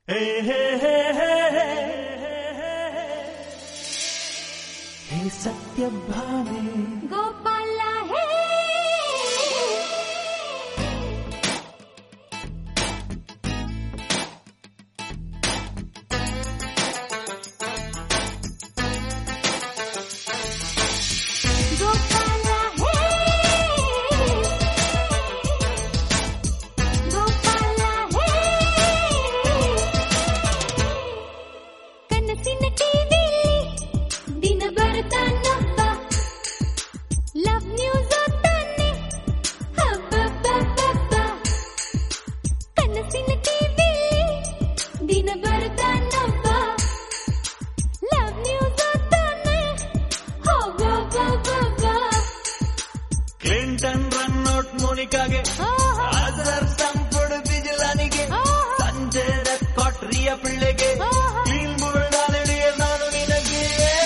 हे सत्यभामे गोपाल हे Clinton run out ಮೋನಿಕಾಗೆ ಆಜರ್ ಸಂಪುಡ್ ಬಿಜಲಾನಿಗೆ ಸಂಜೆ ಕೊಟ್ರಿಯ ಪಿಳ್ಳೆಗೆ clean bold ನಡೆಯ ನಾನು ನಿನಗೆ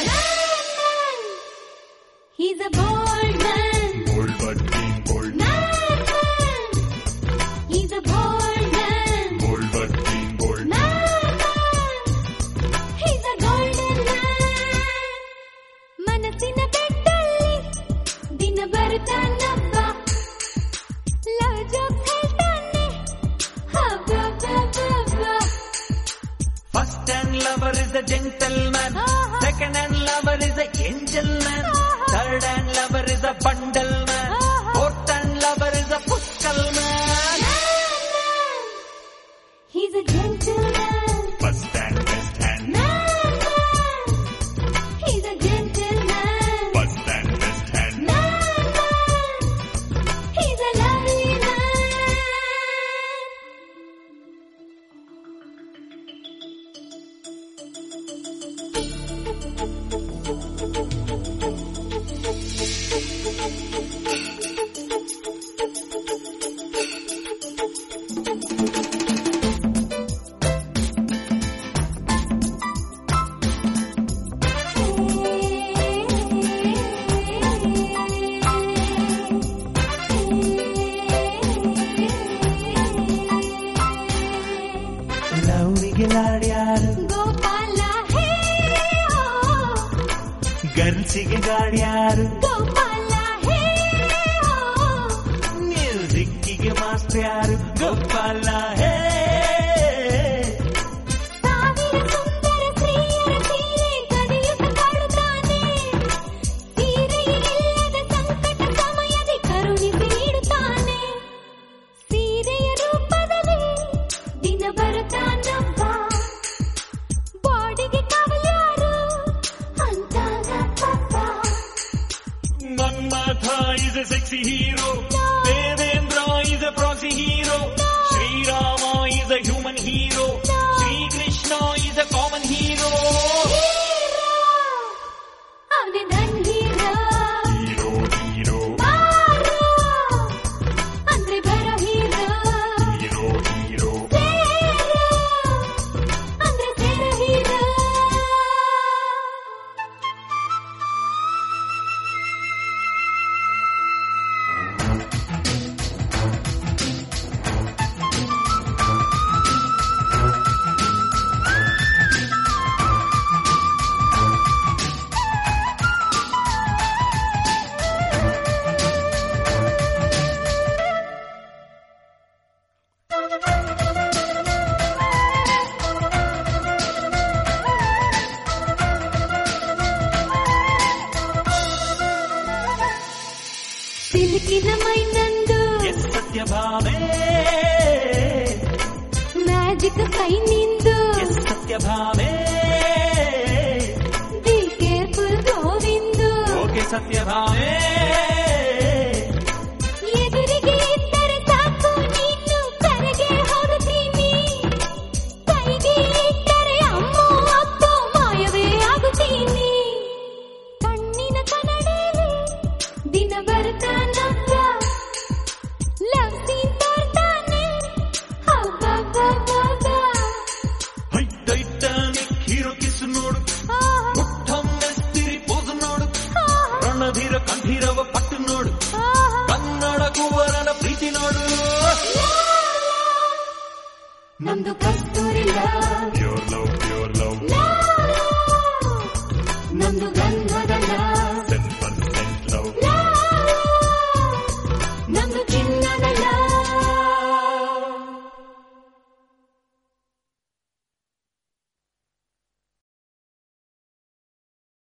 He's a bold man. Bold but clean bold. He's a bold man. Bold but clean bold. He's a golden man. ಮನಸ್ಸಿನ ಬೆಟ್ಟಲ್ಲಿ ದಿನ ಬರ್ತಾನಪ್ಪ love jokes ಹೇಳ್ತಾನೆ ಹಬ್ಬ First and lover is a gentleman. Second and lover is a angel man. Third and lover is a bundle man. Fourth and lover is a puskal man. He's a gentleman. First and best hand. He's a gentleman. First and best hand. He's a lovely man. ಲವ್ವಿಗೆ ಲಾಡ್ಯಾರು ಗೋಪಾಲ ಹೇ ಗರ್ಲ್ಸಿಗೆ ಗಾಡ್ಯಾರು ಗೋಪಾಲ ಹೇ ಮ್ಯೂಸಿಕ್ಕಿಗೆ master ಯಾರು ಗೋಪಾಲ ಹೇ ಸಾವಿರ ಸುಂದರ ಸ್ತ್ರೀಯರ ಸೀರೆ ಕದಿಯುತ್ತ ಕಾಡುತ್ತಾನೆ ಸೀರೆಯಿಲ್ಲದ ಸಂಕಟ ಸಮಯದಿ ಕರುಣಿಸಿ ನೀಡುತ್ತಾನೆ ಸೀರೆಯ ರೂಪದಲ್ಲಿ ದಿನ ಬರುತ್ತಾನಪ್ಪ ಬಾಡಿಗೆ ಕಾವಲ್ಯಾರು ಅಂತಾನಪ್ಪ Manmatha is a sexy hero. Devendra is a proxy hero. Sri Rama is a human hero. Sri Krishna is a common hero. ಅವನೇ ನನ್ ಹೀರೋ Hero, hero, ಬಾರೋ ಅಂದ್ರೆ ಬರೋ ಹೀರೋ hero, hero. ಸೇರೋ ಅಂದ್ರೆ ಸೇರೋ ಹೀರೋ ಸಿಲುಕಿನ ಮೈ ನಂದು Yes, Satyabhame. ಮ್ಯಾಜಿಕ್ ಕೈ ನಿಂದು Yes, Satyabhame. Be careful Govindu Okay, Satyabhame. ಎದುರಿಗೆ ಇದ್ದರೆ ಸಾಕು ನೀನು ಕರೆಗೆ ಹೋಗುತ್ತೀನಿ ಕೈಗೆ ಇಟ್ಟರೆ ಅಮ್ಮೋ ಅಪ್ಪೋ ಮಾಯವೇ ಆಗುತ್ತೀನಿ ಕಣ್ಣಿನ ಕನ್ನಡಿಯಲ್ಲಿ ದಿನ ಬರ್ತಾನಪ್ಪ ಲವ್ ಸೀನ್ ತೋರ್ತಾನೆ ಹಬ್ಬ High Titanic hero kiss ನೋಡು ಮುಟ್ಟೊಮ್ಮೆ ಸ್ತಿರಿ ಪೋಸ್ ನೋಡು ರಣಧೀರ ಕಂಠೀರ ನಮ್ದು ಕಸ್ತೂರಿ ಲವ್, Your love